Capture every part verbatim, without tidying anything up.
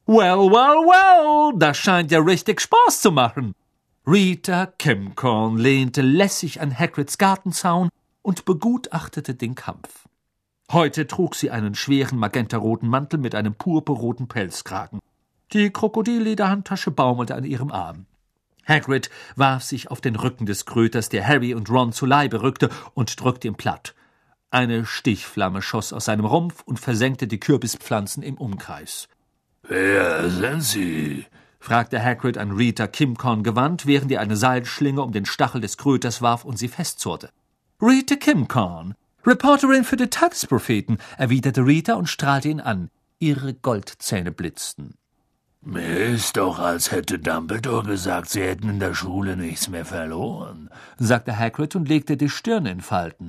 Well, well, well, das scheint ja richtig Spaß zu machen. Rita Kimcorn lehnte lässig an Hagrids Gartenzaun und begutachtete den Kampf. Heute trug sie einen schweren magentaroten Mantel mit einem purpurroten Pelzkragen. Die Krokodillederhandtasche baumelte an ihrem Arm. Hagrid warf sich auf den Rücken des Kröters, der Harry und Ron zu Leibe rückte, und drückte ihn platt. Eine Stichflamme schoss aus seinem Rumpf und versenkte die Kürbispflanzen im Umkreis. »Wer sind Sie?« fragte Hagrid an Rita Kimcorn gewandt, während er eine Seilschlinge um den Stachel des Kröters warf und sie festzurrte. »Rita Kimcorn, Reporterin für die Tagespropheten«, erwiderte Rita und strahlte ihn an. Ihre Goldzähne blitzten. »Mir ist doch, als hätte Dumbledore gesagt, Sie hätten in der Schule nichts mehr verloren«, sagte Hagrid und legte die Stirn in Falten.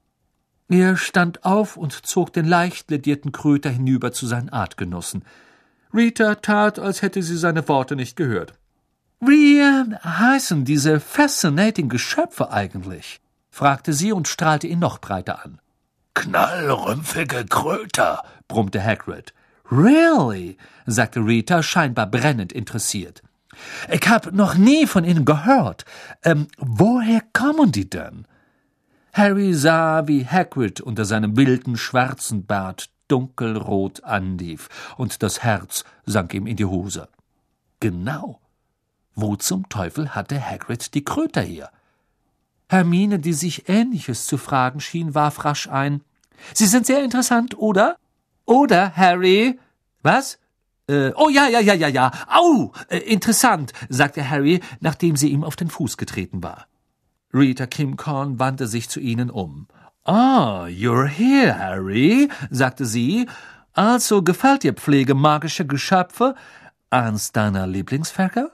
Er stand auf und zog den leicht ledierten Kröter hinüber zu seinen Artgenossen. Rita tat, als hätte sie seine Worte nicht gehört. »Wie äh, heißen diese fascinating Geschöpfe eigentlich?« fragte sie und strahlte ihn noch breiter an. »Knallrümpfige Kröter«, brummte Hagrid. »Really?« sagte Rita, scheinbar brennend interessiert. »Ich hab noch nie von ihnen gehört. Ähm, woher kommen die denn?« Harry sah, wie Hagrid unter seinem wilden, schwarzen Bart dunkelrot anlief, und das Herz sank ihm in die Hose. Genau. Wo zum Teufel hatte Hagrid die Kröter her? Hermine, die sich Ähnliches zu fragen schien, warf rasch ein. »Sie sind sehr interessant, oder? Oder, Harry?« »Was? Äh, oh, ja, ja, ja, ja, ja. Au, äh, interessant«, sagte Harry, nachdem sie ihm auf den Fuß getreten war. Rita Kimcorn wandte sich zu ihnen um. »Ah, you're here, Harry«, sagte sie. »Also gefällt dir Pflege magischer Geschöpfe? Eins deiner Lieblingsfächer?«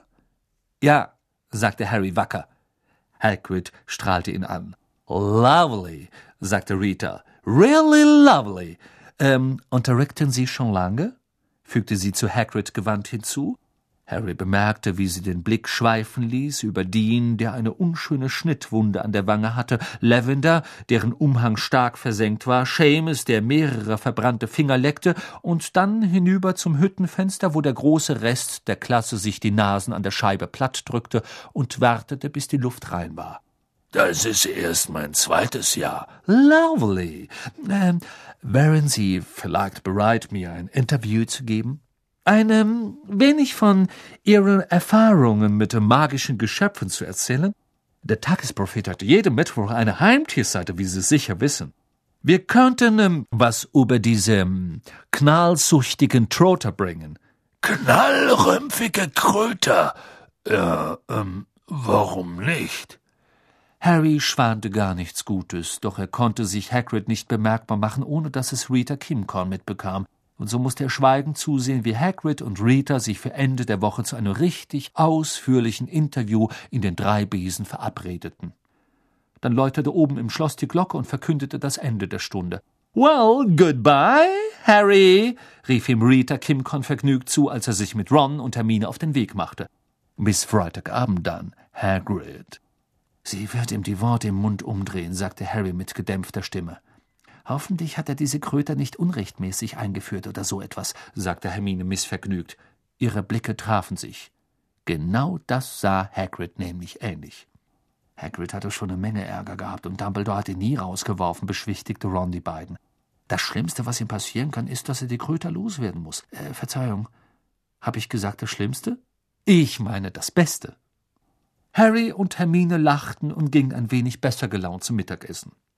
»Ja«, sagte Harry wacker. Hagrid strahlte ihn an. »Lovely«, sagte Rita. »Really lovely. Ähm, unterrichten Sie schon lange?« fügte sie zu Hagrid gewandt hinzu. Harry bemerkte, wie sie den Blick schweifen ließ über Dean, der eine unschöne Schnittwunde an der Wange hatte, Lavender, deren Umhang stark versenkt war, Seamus, der mehrere verbrannte Finger leckte, und dann hinüber zum Hüttenfenster, wo der große Rest der Klasse sich die Nasen an der Scheibe platt drückte und wartete, bis die Luft rein war. »Das ist erst mein zweites Jahr.« »Lovely. Ähm, wären Sie vielleicht bereit, mir ein Interview zu geben? Ein ähm, wenig von Ihren Erfahrungen mit den magischen Geschöpfen zu erzählen? Der Tagesprophet hat jeden Mittwoch eine Heimtierseite, wie Sie sicher wissen. Wir könnten ähm, was über diese ähm, knallsüchtigen Trotter bringen.« »Knallrümpfige Kröter? Ja, ähm, warum nicht?« Harry schwante gar nichts Gutes, doch er konnte sich Hagrid nicht bemerkbar machen, ohne dass es Rita Kimcorn mitbekam. Und so musste er schweigend zusehen, wie Hagrid und Rita sich für Ende der Woche zu einem richtig ausführlichen Interview in den drei Besen verabredeten. Dann läutete oben im Schloss die Glocke und verkündete das Ende der Stunde. »Well, goodbye, Harry«, rief ihm Rita Kimcorn vergnügt zu, als er sich mit Ron und Hermine auf den Weg machte. »Bis Freitagabend dann, Hagrid.« »Sie wird ihm die Worte im Mund umdrehen«, sagte Harry mit gedämpfter Stimme. »Hoffentlich hat er diese Kröter nicht unrechtmäßig eingeführt oder so etwas«, sagte Hermine missvergnügt. Ihre Blicke trafen sich. Genau das sah Hagrid nämlich ähnlich. Hagrid hatte schon eine Menge Ärger gehabt und Dumbledore hat ihn nie rausgeworfen, beschwichtigte Ron die beiden. Das Schlimmste, was ihm passieren kann, ist, dass er die Kröter loswerden muss. Äh, Verzeihung, habe ich gesagt das Schlimmste? Ich meine das Beste. Harry und Hermine lachten und gingen ein wenig besser gelaunt zum Mittagessen.